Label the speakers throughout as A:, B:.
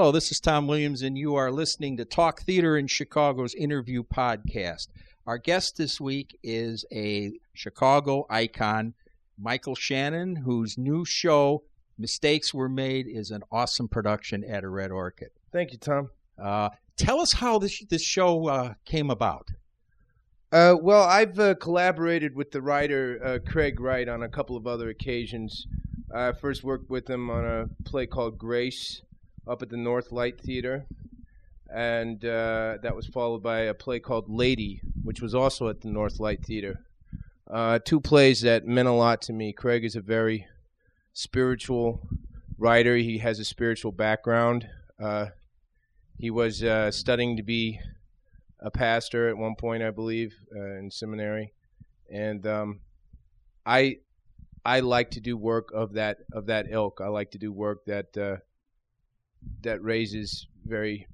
A: Hello, this is Tom Williams, and you are listening to Talk Theater in Chicago's Interview Podcast. Our guest this week is a Chicago icon, Michael Shannon, whose new show, Mistakes Were Made, is an awesome production at a Red Orchid.
B: Thank you, Tom.
A: Tell us how this show came about.
B: Well, I've collaborated with the writer Craig Wright on a couple of other occasions. I first worked with him on a play called Grace up at the North Light Theater, and that was followed by a play called Lady, which was also at the North Light Theater. Two plays that meant a lot to me. Craig is a very spiritual writer. He has a spiritual background. He was studying to be a pastor at one point, I believe, in seminary, and I like to do work of that ilk. I like to do work that raises very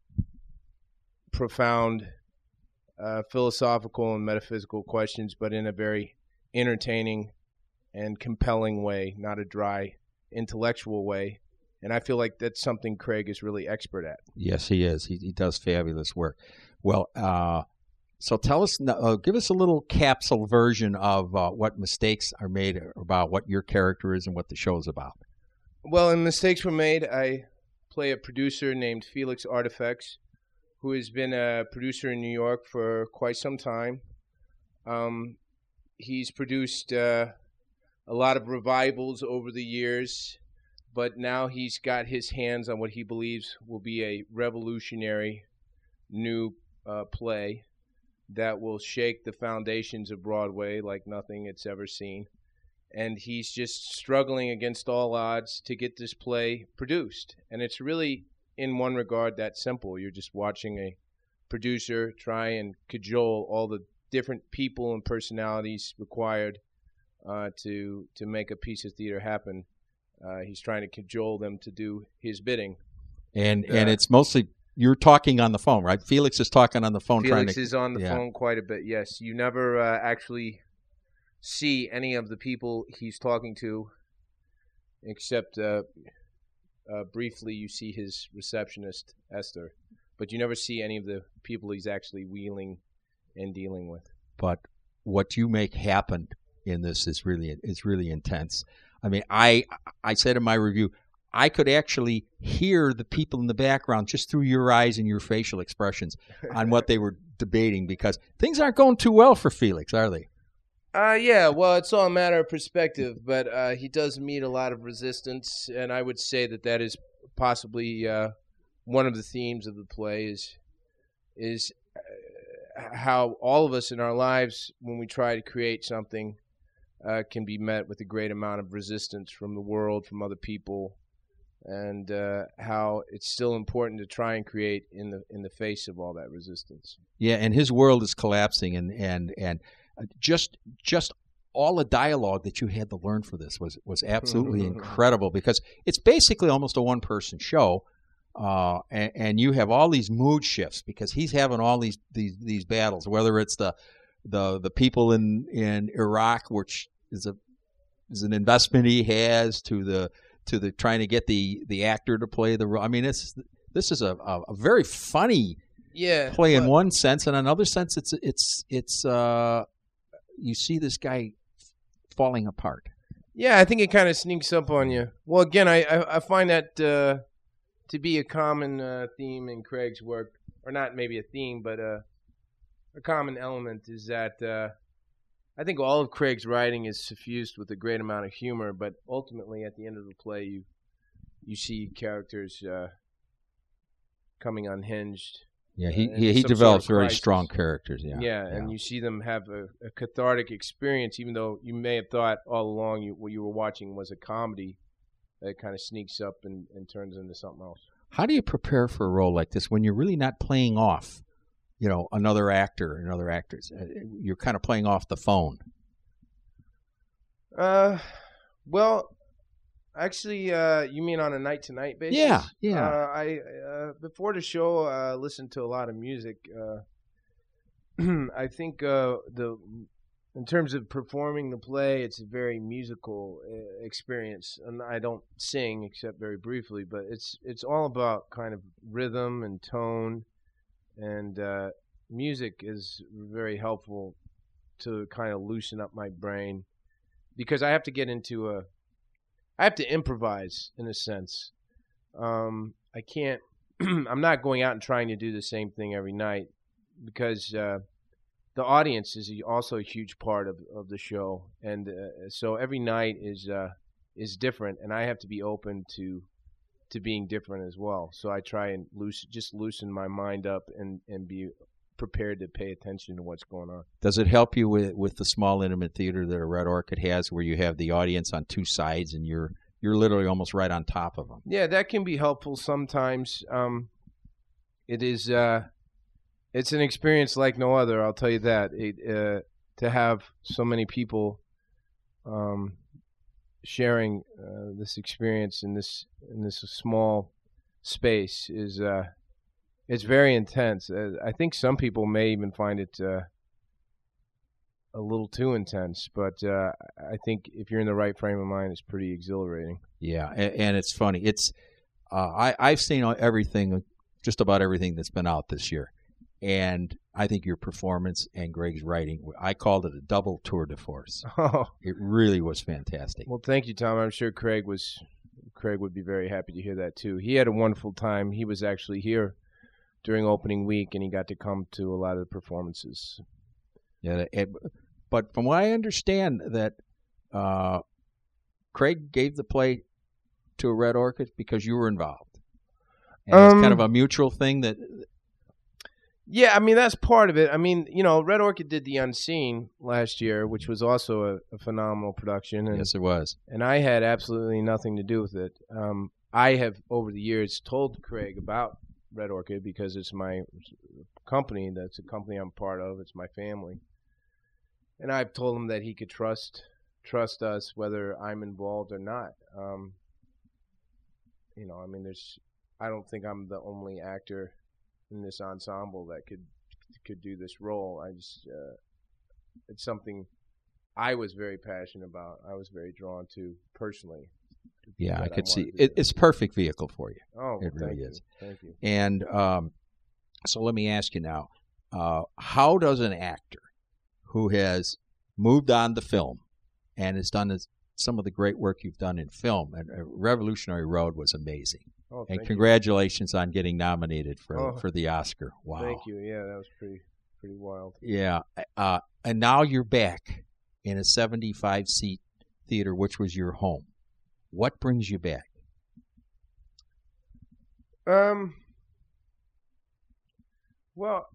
B: profound philosophical and metaphysical questions, but in a very entertaining and compelling way, not a dry intellectual way. And I feel like that's something Craig is really expert at.
A: Yes, he is. He does fabulous work. Well, so tell us, give us a little capsule version of what Mistakes Are Made about, what your character is and what the show is about.
B: Well, in Mistakes Were Made, I play a producer named Felix Artifacts, who has been a producer in New York for quite some time. He's produced a lot of revivals over the years, but now he's got his hands on what he believes will be a revolutionary new play that will shake the foundations of Broadway like nothing it's ever seen. And he's just struggling against all odds to get this play produced. And it's really, in one regard, that simple. You're just watching a producer try and cajole all the different people and personalities required to make a piece of theater happen. He's trying to cajole them to do his bidding.
A: And it's mostly, you're talking on the phone, right? Felix is talking on the phone.
B: Felix is on the phone quite a bit, yes. You never actually see any of the people he's talking to, except briefly you see his receptionist, Esther. But you never see any of the people he's actually wheeling and dealing with.
A: But what you make happen in this is really intense. I mean, I said in my review, I could actually hear the people in the background just through your eyes and your facial expressions on what they were debating, because things aren't going too well for Felix, are they?
B: Yeah, well, it's all a matter of perspective, but he does meet a lot of resistance, and I would say that is possibly one of the themes of the play is how all of us in our lives, when we try to create something, can be met with a great amount of resistance from the world, from other people, and how it's still important to try and create in the face of all that resistance.
A: Yeah, and his world is collapsing, and just all the dialogue that you had to learn for this was absolutely incredible, because it's basically almost a one-person show, and you have all these mood shifts because he's having all these battles, whether it's the people in Iraq, which is an investment he has, to the trying to get the actor to play the role. I mean, this is a very funny play in one sense, and in another sense, it's you see this guy falling apart.
B: Yeah, I think it kind of sneaks up on you. Well, again, I find that to be a common theme in Craig's work, or not maybe a theme, but a common element is that I think all of Craig's writing is suffused with a great amount of humor, but ultimately at the end of the play you see characters coming unhinged.
A: Yeah, he develops very strong characters. Yeah,
B: and you see them have a cathartic experience, even though you may have thought all along what you were watching was a comedy. That kind of sneaks up and turns into something else.
A: How do you prepare for a role like this when you're really not playing off, another actor and other actors? You're kind of playing off the phone.
B: Well, actually, you mean on a night-to-night basis?
A: Yeah.
B: I before the show, listened to a lot of music. I think the in terms of performing the play, it's a very musical experience, and I don't sing except very briefly. But it's all about kind of rhythm and tone, and music is very helpful to kind of loosen up my brain, because I have to get into I have to improvise in a sense. I can't. I'm not going out and trying to do the same thing every night, because the audience is also a huge part of the show, and so every night is different, and I have to be open to being different as well. So I try and loosen my mind up and be prepared to pay attention to what's going on.
A: Does it help you with the small intimate theater that a Red Orchid has, where you have the audience on two sides and you're literally almost right on top of them?
B: Yeah, that can be helpful sometimes. It is. It's an experience like no other, I'll tell you that. To have so many people sharing this experience in this small space is it's very intense. I think some people may even find it a little too intense, but I think if you're in the right frame of mind, it's pretty exhilarating.
A: Yeah, and it's funny. It's I've seen everything, just about everything that's been out this year. And I think your performance and Greg's writing, I called it a double tour de force.
B: Oh.
A: It really was fantastic.
B: Well, thank you, Tom. I'm sure Craig would be very happy to hear that, too. He had a wonderful time. He was actually here during opening week, and he got to come to a lot of the performances.
A: Yeah, but from what I understand, that Craig gave the play to a Red Orchid because you were involved. And it's kind of a mutual thing that...
B: Yeah, I mean, that's part of it. I mean, Red Orchid did The Unseen last year, which was also a phenomenal production. And,
A: yes, it was.
B: And I had absolutely nothing to do with it. I have, over the years, told Craig about Red Orchid because it's my company. That's a company I'm part of. It's my family. And I've told him that he could trust us whether I'm involved or not. I mean, I don't think I'm the only actor in this ensemble that could do this role. It's something I was very passionate about. I was very drawn to personally.
A: Yeah, I could see it's a perfect vehicle for you.
B: Oh,
A: it really is.
B: Thank you.
A: And so let me ask you now, how does an actor who has moved on to film and has done some of the great work you've done in film, and Revolutionary Road was amazing.
B: Oh,
A: and congratulations on getting nominated for the Oscar. Wow.
B: Thank you. Yeah, that was pretty wild.
A: Yeah. And now you're back in a 75-seat theater, which was your home. What brings you back?
B: Well,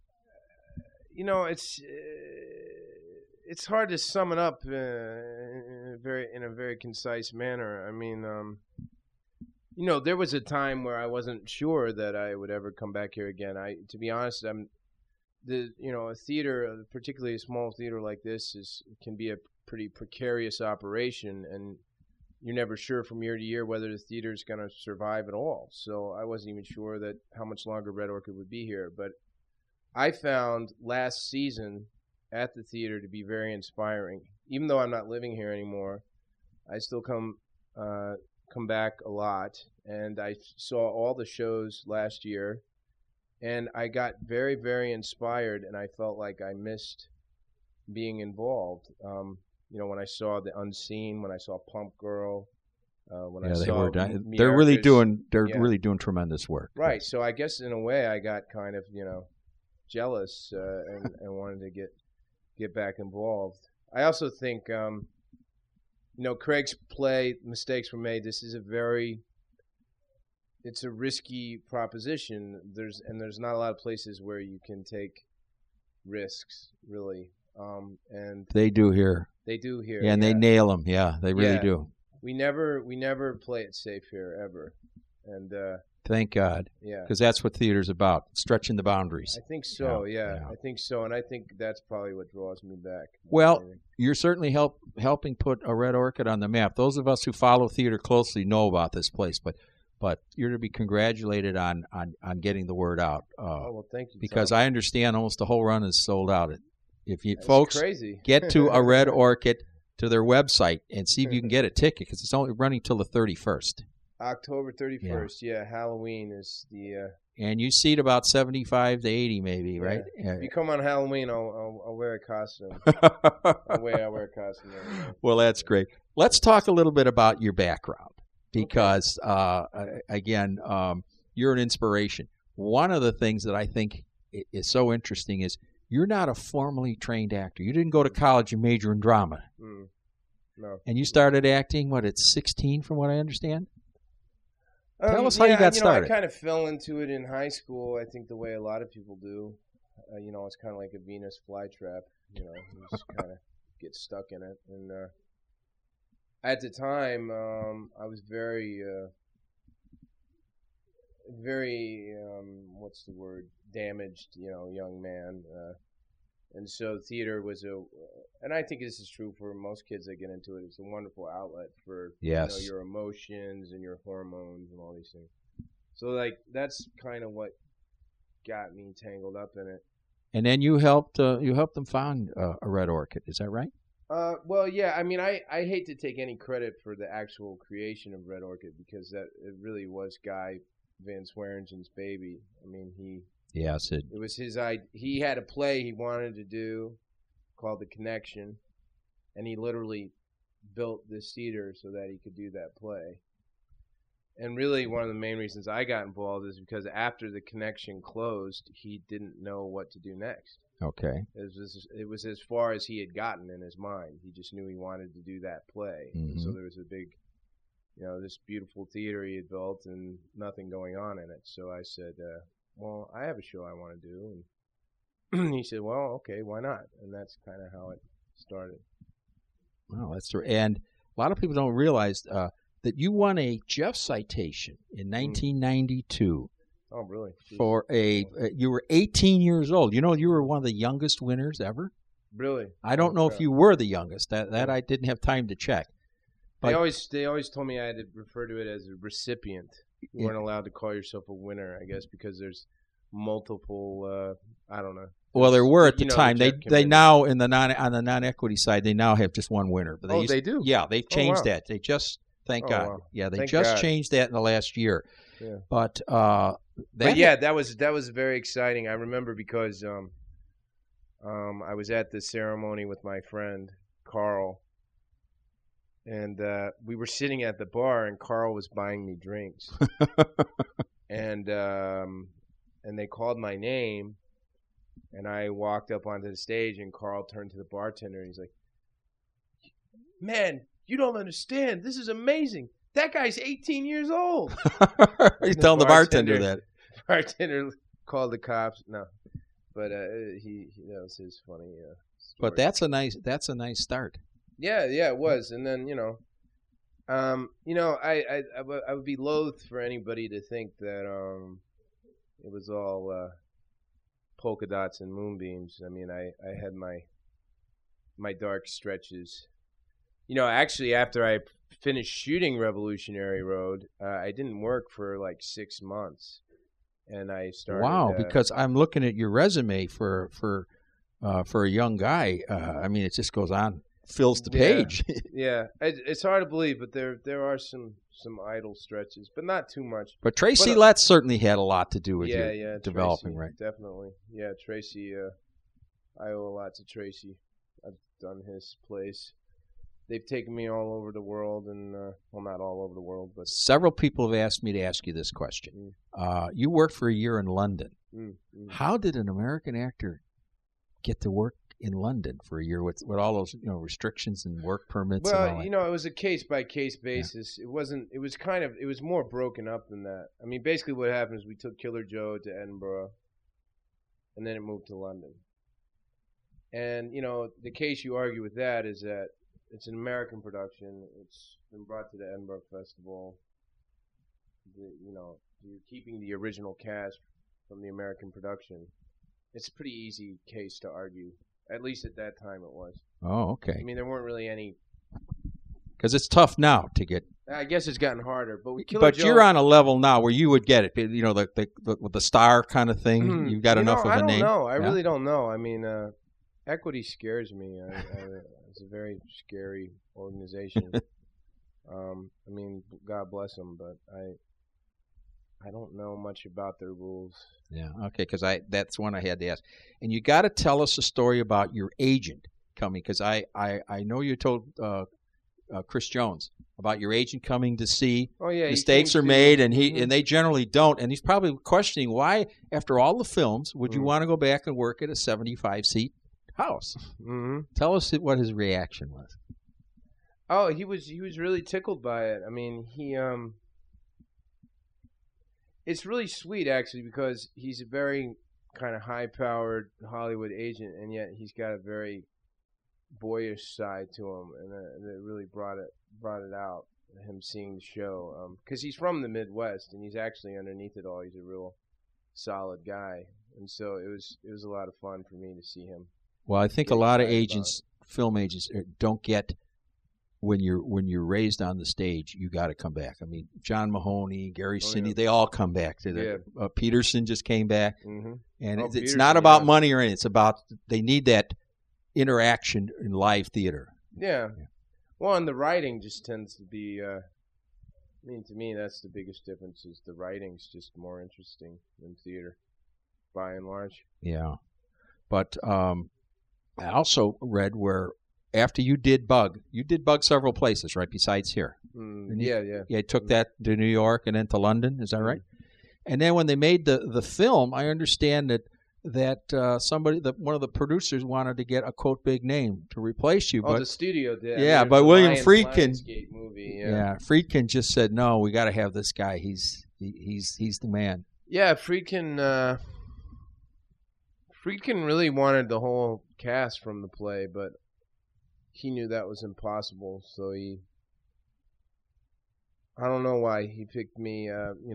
B: it's hard to sum it up in a very concise manner. I mean, there was a time where I wasn't sure that I would ever come back here again. To be honest, a theater, particularly a small theater like this, can be a pretty precarious operation, and you're never sure from year to year whether the theater is going to survive at all. So I wasn't even sure that how much longer Red Orchid would be here. But I found last season at the theater to be very inspiring. Even though I'm not living here anymore, I still come back a lot, and I saw all the shows last year, and I got very, very inspired, and I felt like I missed being involved. When I saw The Unseen, when I saw Pump Girl,
A: they're really doing tremendous work.
B: Right. So I guess in a way I got kind of jealous and wanted to get back involved. I also think Craig's play, mistakes were made. This is it's a risky proposition. There's not a lot of places where you can take risks, really. And
A: they do here.
B: They do here.
A: Yeah, and they nail them. Yeah, they really do.
B: We never play it safe here ever, and
A: thank God.
B: Yeah,
A: because that's what theater's about, stretching the boundaries.
B: I think so. Yeah, I think so, and I think that's probably what draws me back.
A: Well, you're certainly helping put a Red Orchid on the map. Those of us who follow theater closely know about this place, but you're to be congratulated on getting the word out.
B: Well, thank you.
A: Because
B: Tom.
A: I understand almost the whole run is sold out If you
B: That's
A: folks
B: crazy.
A: get to a Red Orchid to their website and see if you can get a ticket because it's only running till the 31st.
B: October 31st. Yeah, Halloween is the.
A: And you seat about 75 to 80, maybe, right?
B: If you come on Halloween, I'll wear a costume. I'll wear a costume.
A: Well, that's great. Let's talk a little bit about your background because, again, you're an inspiration. One of the things that I think is so interesting is you're not a formally trained actor. You didn't go to college and major in drama.
B: No.
A: And you started acting, at 16, from what I understand? Tell us how you got started.
B: I kind of fell into it in high school, I think the way a lot of people do. It's kind of like a Venus flytrap. You just kind of get stuck in it. And at the time, I was very, what's the word, damaged, young man. And so theater was and I think this is true for most kids that get into it, it's a wonderful outlet for your emotions and your hormones and all these things. So that's kind of what got me tangled up in it.
A: And then you helped them found a Red Orchid, is that right?
B: Well, yeah. I mean, I hate to take any credit for the actual creation of Red Orchid because it really was Guy Van Swearengen's baby. I mean,
A: Yes,
B: it was his idea. He had a play he wanted to do called The Connection, and he literally built this theater so that he could do that play. And really, one of the main reasons I got involved is because after The Connection closed, he didn't know what to do next.
A: Okay.
B: It was as far as he had gotten in his mind. He just knew he wanted to do that play.
A: Mm-hmm.
B: So there was a big, this beautiful theater he had built and nothing going on in it. So I said, well, I have a show I want to do. And he said, well, okay, why not? And that's kind of how it started.
A: Wow, that's true. And a lot of people don't realize that you won a Jeff citation in 1992.
B: Oh, really?
A: For you were 18 years old. You were one of the youngest winners ever.
B: Really?
A: I don't know if you were the youngest. That I didn't have time to check.
B: But they always told me I had to refer to it as a recipient. You weren't allowed to call yourself a winner, I guess, because there's multiple. I don't know.
A: Well, there were at the time. They now on the non-equity side they now have just one winner. But
B: they do.
A: Yeah, they've changed that. They just thank God.
B: Wow.
A: Yeah, they
B: thank
A: just
B: God.
A: changed that in the last year.
B: Yeah.
A: But
B: that was very exciting. I remember because I was at the ceremony with my friend Carl. And we were sitting at the bar, and Carl was buying me drinks. and they called my name, and I walked up onto the stage, and Carl turned to the bartender, and he's like, man, you don't understand. This is amazing. That guy's 18 years old.
A: He's telling the bartender that.
B: Bartender called the cops. No. But that was his funny story.
A: But that's a nice start.
B: Yeah, it was, and then I would be loath for anybody to think that it was all polka dots and moonbeams. I mean, I had my dark stretches. Actually, after I finished shooting Revolutionary Road, I didn't work for like 6 months, and I started.
A: Wow, because I'm looking at your resume for a young guy. I mean, it just goes on. Fills the page.
B: Yeah, it's hard to believe, but there are some idle stretches, but not too much.
A: But Tracy Letts certainly had a lot to do with you developing,
B: Tracy,
A: right?
B: Definitely. Yeah, Tracy, I owe a lot to Tracy. I've done his plays. They've taken me all over the world, and well, not all over the world, but
A: several people have asked me to ask you this question. You worked for a year in London. How did an American actor get to work in London for a year with all those restrictions and work permits?
B: Well,
A: and all that?
B: It was a case by case basis. Yeah. It was more broken up than that. I mean, basically what happened is we took Killer Joe to Edinburgh, and then it moved to London. And the case you argue with that is that it's an American production. It's been brought to the Edinburgh Festival. You're keeping the original cast from the American production. It's a pretty easy case to argue. At least at that time it was.
A: Oh, okay.
B: I mean, there weren't really any.
A: Because it's tough now to get.
B: I guess it's gotten harder, but
A: you're on a level now where you would get it. With the star kind of thing. You've got enough of a name.
B: I don't know. I really don't know. I mean, Equity scares me. It's a very scary organization. I mean, God bless them, but I don't know much about their rules.
A: Yeah, okay, because that's one I had to ask. And you got to tell us a story about your agent coming, because I know you told Chris Jones about your agent coming to see.
B: Oh yeah,
A: mistakes are made, and and they generally don't. And he's probably questioning why, after all the films, would you want to go back and work at a 75-seat house? Tell us what his reaction was.
B: Oh, he was really tickled by it. I mean, it's really sweet actually, because he's a very kind of high-powered Hollywood agent, and yet he's got a very boyish side to him, and it really brought it out. Him seeing the show, because he's from the Midwest, and he's actually underneath it all, he's a real solid guy, and so it was a lot of fun for me to see him.
A: Well, I think a lot of agents, film agents, don't get when you're raised on the stage, you got to come back. I mean, John Mahoney, Gary Sinise, they all come back to the. Peterson just came back, and it's not about money or anything. It's about they need that interaction in live theater.
B: Yeah. Well, and the writing just tends to be. I mean, to me, that's the biggest difference. Is the writing's just more interesting in theater, by and large.
A: Yeah, but I also read where after you did Bug several places, right? Besides here.
B: Yeah.
A: You took that to New York and then to London. Is that right? And then when they made the film, I understand that one of the producers wanted to get a quote big name to replace you.
B: But the studio did.
A: Yeah, but William Friedkin.
B: Movie,
A: Friedkin just said no. We got to have this guy. He's the man.
B: Yeah, Friedkin. Friedkin really wanted the whole cast from the play, but he knew that was impossible. So I don't know why he picked me.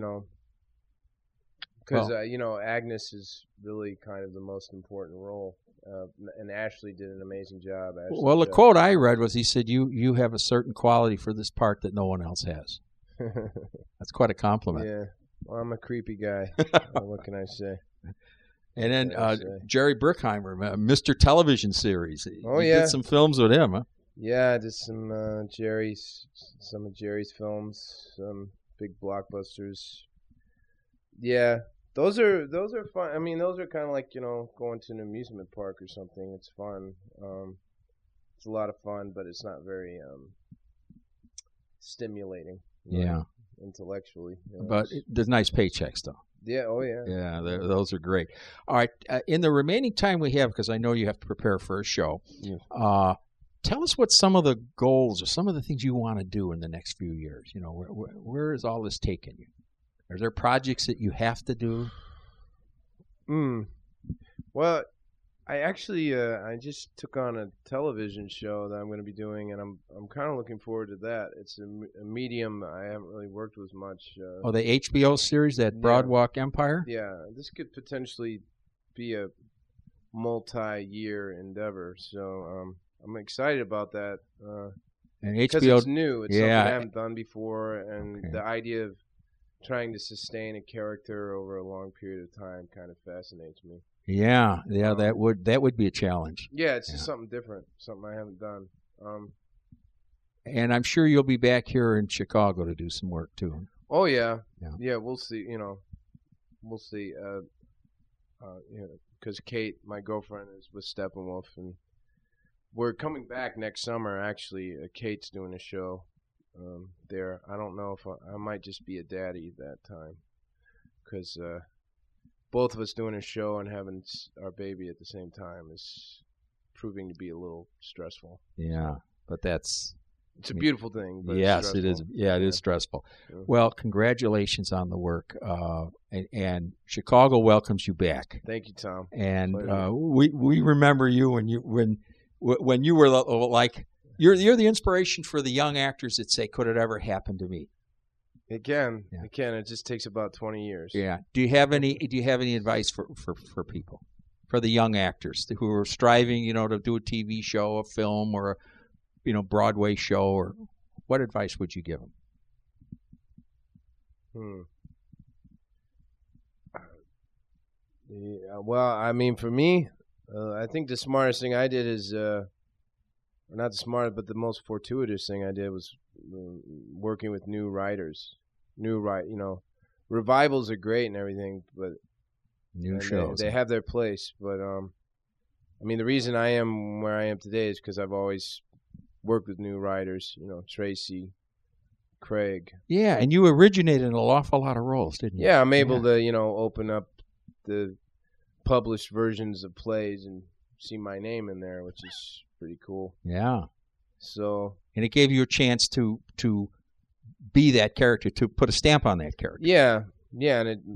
B: Because Agnes is really kind of the most important role, and Ashley did an amazing job.
A: Well, the quote I read was he said, "You have a certain quality for this part that no one else has." That's quite a compliment.
B: Yeah, well, I'm a creepy guy. What can I say?
A: And then Jerry Bruckheimer, Mr. Television Series. You did some films with him, huh?
B: Yeah, I did some of Jerry's films, some big blockbusters. Yeah. Those are fun. I mean, those are kind of like, going to an amusement park or something. It's fun. It's a lot of fun, but it's not very stimulating. Intellectually.
A: But there's nice paychecks, though.
B: Yeah. Oh, yeah.
A: Yeah, those are great. All right. In the remaining time we have, because I know you have to prepare for a show, tell us what some of the goals or some of the things you want to do in the next few years. Where is all this taking you? Are there projects that you have to do?
B: Well, I actually I just took on a television show that I'm going to be doing, and I'm kind of looking forward to that. It's a medium I haven't really worked with much.
A: The HBO series, that Broadwalk Empire?
B: Yeah, this could potentially be a multi-year endeavor, so I'm excited about that.
A: And
B: because
A: HBO,
B: it's new. It's something I haven't done before, and the idea of trying to sustain a character over a long period of time kind of fascinates me.
A: Yeah, that would be a challenge.
B: Yeah, it's just something different, something I haven't done.
A: And I'm sure you'll be back here in Chicago to do some work too.
B: Oh yeah. We'll see. We'll see. Because Kate, my girlfriend, is with Steppenwolf, and we're coming back next summer. Actually, Kate's doing a show there. I don't know if I might just be a daddy that time, because both of us doing a show and having our baby at the same time is proving to be a little stressful.
A: Yeah, but it's
B: a beautiful thing. But
A: yes,
B: it's
A: it is. Yeah, it is stressful. Yeah. Well, congratulations on the work, and Chicago welcomes you back.
B: Thank you, Tom.
A: And we remember you when you were like. You're the inspiration for the young actors that say, "Could it ever happen to me?"
B: It can. Yeah. It can. It just takes about 20 years.
A: Yeah. Do you have any advice for people, for the young actors who are striving, to do a TV show, a film, or a Broadway show, or what advice would you give them?
B: Yeah, well, I mean, for me, I think the smartest thing I did is, or not the smartest, but the most fortuitous thing I did was working with new writers. Revivals are great and everything, but
A: New shows.
B: They have their place. But I mean, the reason I am where I am today is because I've always worked with new writers. Tracy, Craig.
A: Yeah, and you originated an awful lot of roles, didn't you?
B: Yeah, I'm able to, open up the published versions of plays and see my name in there, which is pretty cool.
A: Yeah.
B: So.
A: And it gave you a chance to be that character, to put a stamp on that character.
B: Yeah, and it,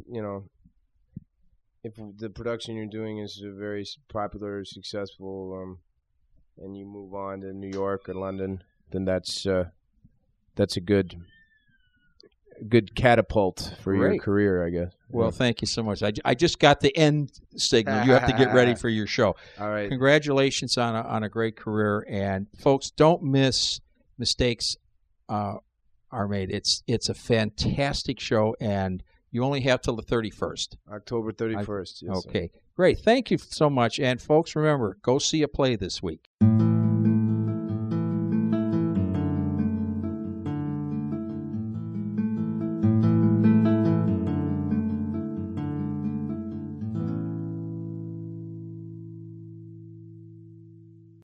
B: if the production you're doing is very popular, successful, and you move on to New York or London, then that's a good catapult for your career, I guess.
A: Well, thank you so much. I just got the end signal. You have to get ready for your show.
B: All right.
A: Congratulations on a great career, and folks, don't miss Mistakes Are Made. It's a fantastic show, and you only have till the 31st.
B: October 31st. Yes,
A: okay, great. Thank you so much, and folks, remember, go see a play this week.